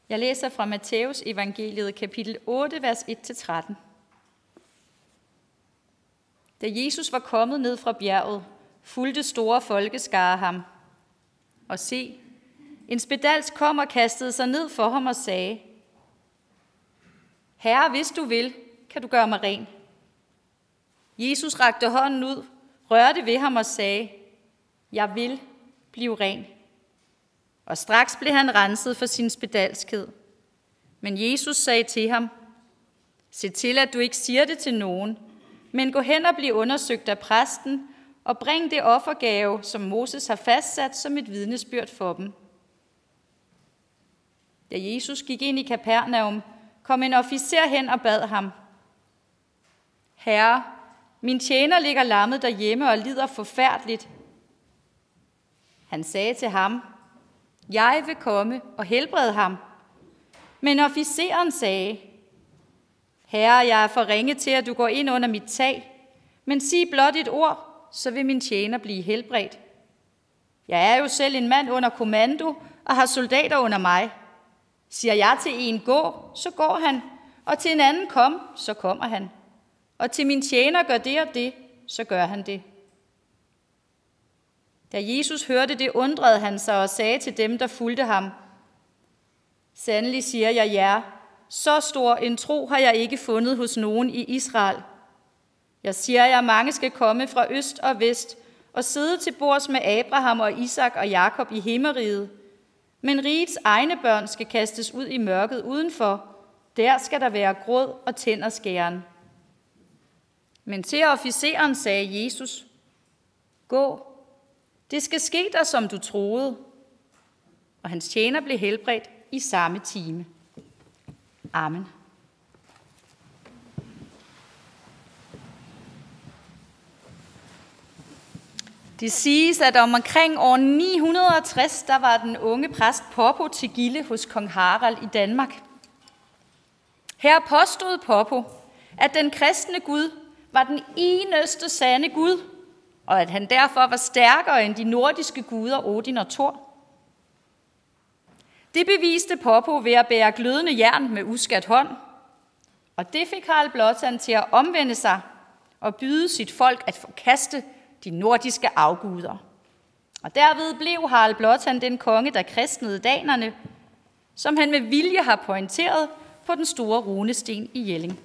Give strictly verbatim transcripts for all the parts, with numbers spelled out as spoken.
Jeg læser fra Matthæus evangeliet kapitel otte, vers et til tretten. Da Jesus var kommet ned fra bjerget, fulgte store folkeskare ham. Og se, en spedalsk kom og kastede sig ned for ham og sagde: Herre, hvis du vil, kan du gøre mig ren. Jesus rakte hånden ud, rørte ved ham og sagde: Jeg vil blive ren. Og straks blev han renset for sin spedalskhed. Men Jesus sagde til ham: Se til, at du ikke siger det til nogen, men gå hen og bliv undersøgt af præsten, og bring det offergave, som Moses har fastsat som et vidnesbyrd for dem. Da Jesus gik ind i Kapernaum, kom en officer hen og bad ham: Herre, min tjener ligger lammet derhjemme og lider forfærdeligt. Han sagde til ham: Jeg vil komme og helbrede ham. Men officeren sagde: Herre, jeg er for ringe til, at du går ind under mit tag, men sig blot et ord, så vil min tjener blive helbredt. Jeg er jo selv en mand under kommando og har soldater under mig. Siger jeg til en gå, så går han, og til en anden kom, så kommer han. Og til min tjener gør det og det, så gør han det. Da Jesus hørte det, undrede han sig og sagde til dem, der fulgte ham: Sandelig siger jeg jer, så stor en tro har jeg ikke fundet hos nogen i Israel. Jeg siger jer, mange skal komme fra øst og vest og sidde til bords med Abraham og Isak og Jakob i himmeriget. Men rigets egne børn skal kastes ud i mørket udenfor. Der skal der være gråd og tænderskæren. Men til officeren sagde Jesus: Gå, det skal ske dig, som du troede. Og hans tjener blev helbredt i samme time. Amen. Det siges, at om omkring år ni hundrede og tres, der var den unge præst Poppo til gilde hos kong Harald i Danmark. Her påstod Poppo, at den kristne Gud var den eneste sande Gud, og at han derfor var stærkere end de nordiske guder Odin og Thor. Det beviste Poppo ved at bære glødende jern med uskadt hånd, og det fik Harald Blåtand til at omvende sig og byde sit folk at forkaste de nordiske afguder. Og derved blev Harald Blåtand den konge, der kristnede danerne, som han med vilje har pointeret på den store runesten i Jelling.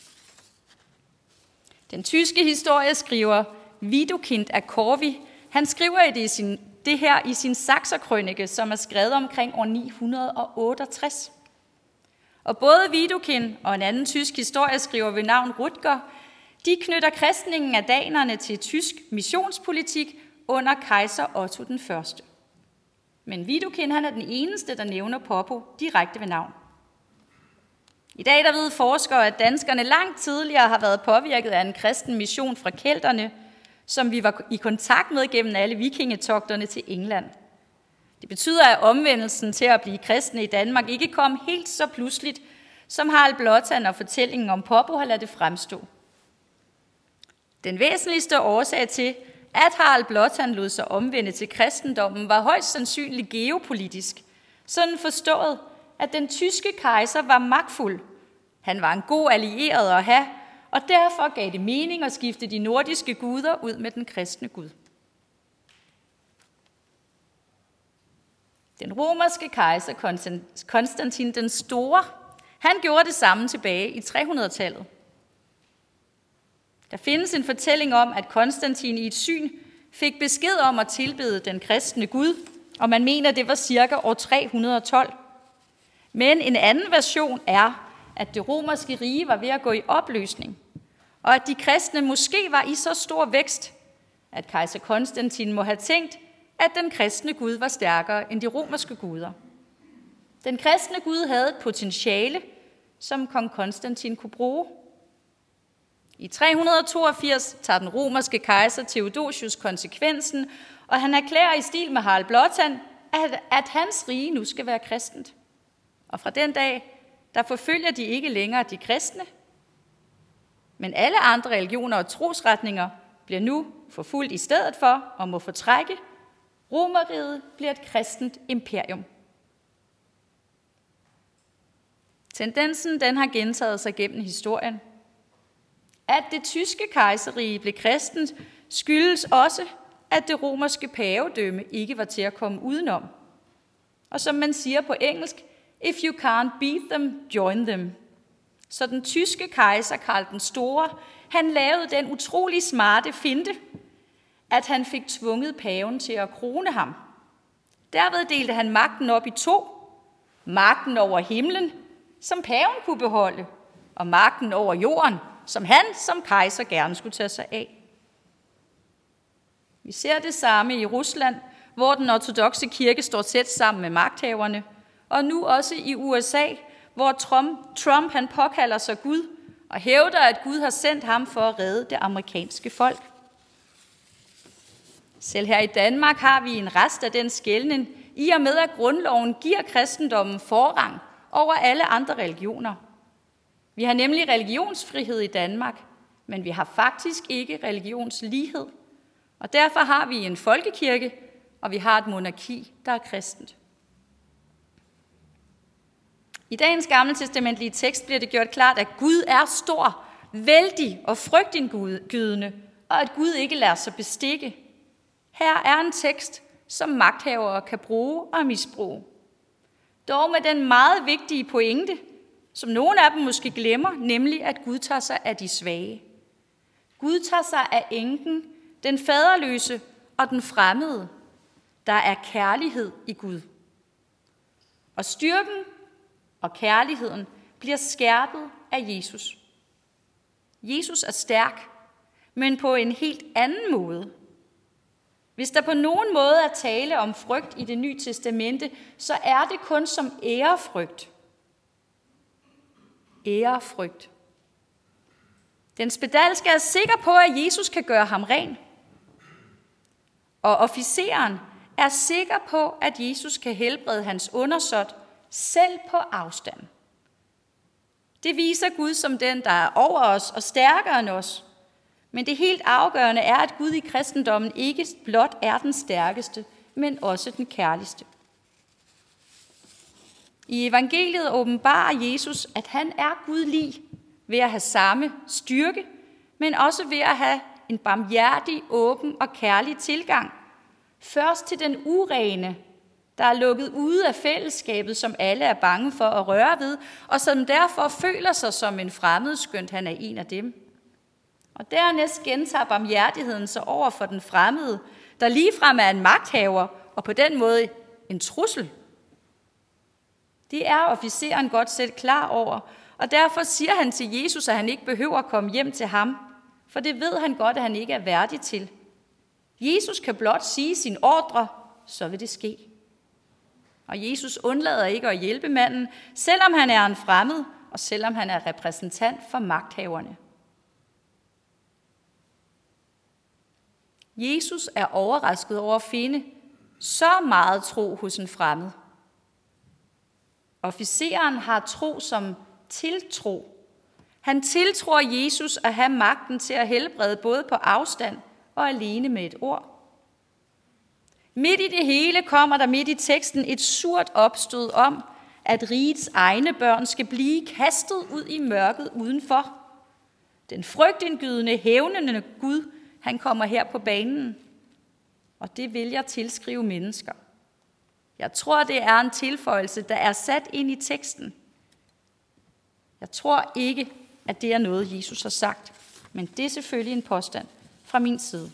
Den tyske historieskriver Widukind af Korvi, han skriver det, i sin, det her i sin Saxerkrønike, som er skrevet omkring år ni hundrede og otteogtres. Og både Widukind og en anden tysk historieskriver ved navn Rutger, de knytter kristningen af danerne til tysk missionspolitik under kejser Otto den første. Men Widukind, han er den eneste, der nævner Poppo direkte ved navn. I dag der ved forskere, at danskerne langt tidligere har været påvirket af en kristen mission fra kelterne, som vi var i kontakt med gennem alle vikingetogterne til England. Det betyder, at omvendelsen til at blive kristne i Danmark ikke kom helt så pludseligt, som Harald Blåtand og fortællingen om Poppo har ladet det fremstå. Den væsentligste årsag til, at Harald Blåtand lod sig omvende til kristendommen, var højst sandsynligt geopolitisk. Sådan forstået, at den tyske kejser var magtfuld. Han var en god allieret at have, og derfor gav det mening at skifte de nordiske guder ud med den kristne Gud. Den romerske kejser Konstantin den Store, han gjorde det samme tilbage i tre hundrede-tallet. Der findes en fortælling om, at Konstantin i et syn fik besked om at tilbede den kristne Gud, og man mener, det var cirka år tre hundrede og tolv. Men en anden version er, at det romerske rige var ved at gå i opløsning, og at de kristne måske var i så stor vækst, at kejser Konstantin må have tænkt, at den kristne Gud var stærkere end de romerske guder. Den kristne Gud havde et potentiale, som kong Konstantin kunne bruge. I tre hundrede og toogfirs tager den romerske kejser Theodosius konsekvensen, og han erklærer i stil med Harald Blåtand, at, at hans rige nu skal være kristent. Og fra den dag, der forfølger de ikke længere de kristne, men alle andre religioner og trosretninger bliver nu forfulgt i stedet for og må fortrække. Romerriget bliver et kristent imperium. Tendensen den har gentaget sig gennem historien. At det tyske kejserrige blev kristent, skyldes også, at det romerske pavedømme ikke var til at komme udenom. Og som man siger på engelsk, if you can't beat them, join them. Så den tyske kejser Karl den Store, han lavede den utrolig smarte finte, at han fik tvunget paven til at krone ham. Derved delte han magten op i to. Magten over himlen, som paven kunne beholde, og magten over jorden, som han som kejser gerne skulle tage sig af. Vi ser det samme i Rusland, hvor den ortodokse kirke står tæt sammen med magthaverne, og nu også i U S A, hvor Trump, Trump han påkalder sig Gud og hævder, at Gud har sendt ham for at redde det amerikanske folk. Selv her i Danmark har vi en rest af den skelnen, i og med at grundloven giver kristendommen forrang over alle andre religioner. Vi har nemlig religionsfrihed i Danmark, men vi har faktisk ikke religionslighed. Og derfor har vi en folkekirke, og vi har et monarki, der er kristent. I dagens gammeltestamentlige tekst bliver det gjort klart, at Gud er stor, vældig og frygtindgydende, og at Gud ikke lader sig bestikke. Her er en tekst, som magthavere kan bruge og misbruge. Dog med den meget vigtige pointe, som nogle af dem måske glemmer, nemlig at Gud tager sig af de svage. Gud tager sig af enken, den faderløse og den fremmede. Der er kærlighed i Gud. Og styrken og kærligheden bliver skærpet af Jesus. Jesus er stærk, men på en helt anden måde. Hvis der på nogen måde er tale om frygt i Det Nye Testamente, så er det kun som ærefrygt. Ærefrygt. Den spedalske er sikker på, at Jesus kan gøre ham ren. Og officeren er sikker på, at Jesus kan helbrede hans undersåt, selv på afstand. Det viser Gud som den, der er over os og stærkere end os. Men det helt afgørende er, at Gud i kristendommen ikke blot er den stærkeste, men også den kærligste. I evangeliet åbenbarer Jesus, at han er Gud lig ved at have samme styrke, men også ved at have en barmhjertig, åben og kærlig tilgang. Først til den urene, der er lukket ude af fællesskabet, som alle er bange for at røre ved, og som derfor føler sig som en fremmed, skønt han er en af dem. Og dernæst gentager barmhjertigheden sig over for den fremmede, der ligefrem er en magthaver, og på den måde en trussel. Det er officeren godt selv klar over, og derfor siger han til Jesus, at han ikke behøver at komme hjem til ham, for det ved han godt, at han ikke er værdig til. Jesus kan blot sige sin ordre, så vil det ske. Og Jesus undlader ikke at hjælpe manden, selvom han er en fremmed, og selvom han er repræsentant for magthaverne. Jesus er overrasket over at finde så meget tro hos en fremmed. Officeren har tro som tiltro. Han tiltror Jesus at have magten til at helbrede både på afstand og alene med et ord. Midt i det hele kommer der midt i teksten et surt opstød om, at rigets egne børn skal blive kastet ud i mørket udenfor. Den frygtindgydende, hævnende Gud, han kommer her på banen, og det vil jeg tilskrive mennesker. Jeg tror, det er en tilføjelse, der er sat ind i teksten. Jeg tror ikke, at det er noget, Jesus har sagt, men det er selvfølgelig en påstand fra min side.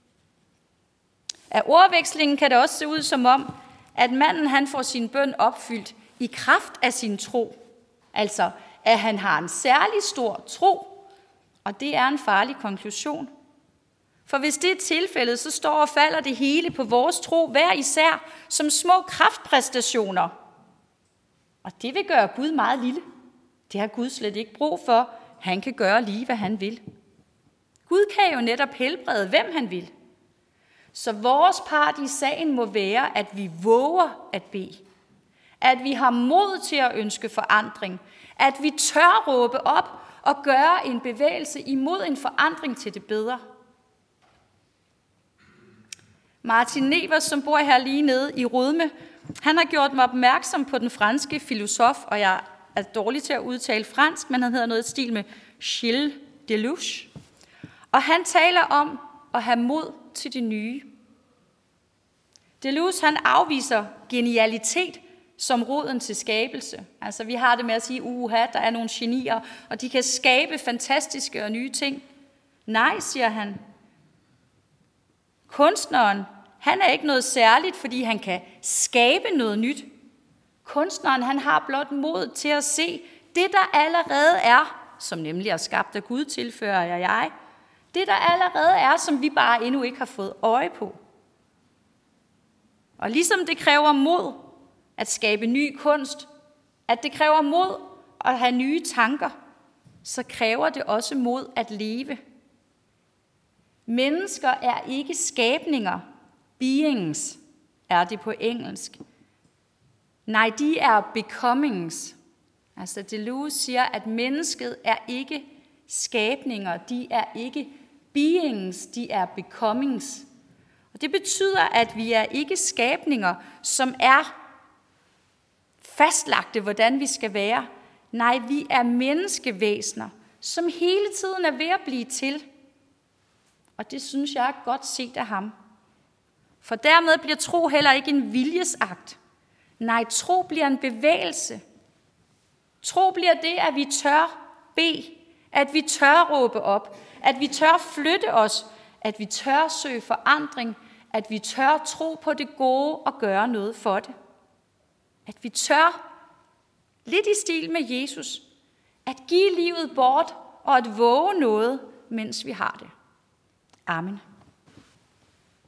Af ordvekslingen kan det også se ud som om, at manden han får sin bøn opfyldt i kraft af sin tro. Altså, at han har en særlig stor tro, og det er en farlig konklusion. For hvis det er tilfældet, så står og falder det hele på vores tro, hver især som små kraftpræstationer. Og det vil gøre Gud meget lille. Det har Gud slet ikke brug for. Han kan gøre lige, hvad han vil. Gud kan jo netop helbrede, hvem han vil. Så vores part i sagen må være, at vi våger at bede. At vi har mod til at ønske forandring. At vi tør råbe op og gøre en bevægelse imod en forandring til det bedre. Martin Nevers, som bor her lige nede i Rødme, han har gjort mig opmærksom på den franske filosof, og jeg er dårlig til at udtale fransk, men han hedder noget i stil med Gilles Deleuze. Og han taler om at have mod til det nye. Deleuze han afviser genialitet som roden til skabelse. Altså vi har det med at sige, uha, der er nogle genier, og de kan skabe fantastiske og nye ting. Nej, siger han. Kunstneren, han er ikke noget særligt, fordi han kan skabe noget nyt. Kunstneren, han har blot mod til at se det, der allerede er, som nemlig er skabt af Gud, tilfører jeg jeg. Det, der allerede er, som vi bare endnu ikke har fået øje på. Og ligesom det kræver mod at skabe ny kunst, at det kræver mod at have nye tanker, så kræver det også mod at leve. Mennesker er ikke skabninger, beings er det på engelsk. Nej, de er becomings. Altså Deleuze siger, at mennesket er ikke skabninger, de er ikke beings, de er becomings. Og det betyder, at vi er ikke skabninger, som er fastlagte, hvordan vi skal være. Nej, vi er menneskevæsener, som hele tiden er ved at blive til. Og det synes jeg er godt set af ham. For dermed bliver tro heller ikke en viljesakt. Nej, tro bliver en bevægelse. Tro bliver det, at vi tør bede, at vi tør råbe op, at vi tør flytte os, at vi tør søge forandring, at vi tør tro på det gode og gøre noget for det. At vi tør, lidt i stil med Jesus, at give livet bort og at våge noget, mens vi har det. Amen.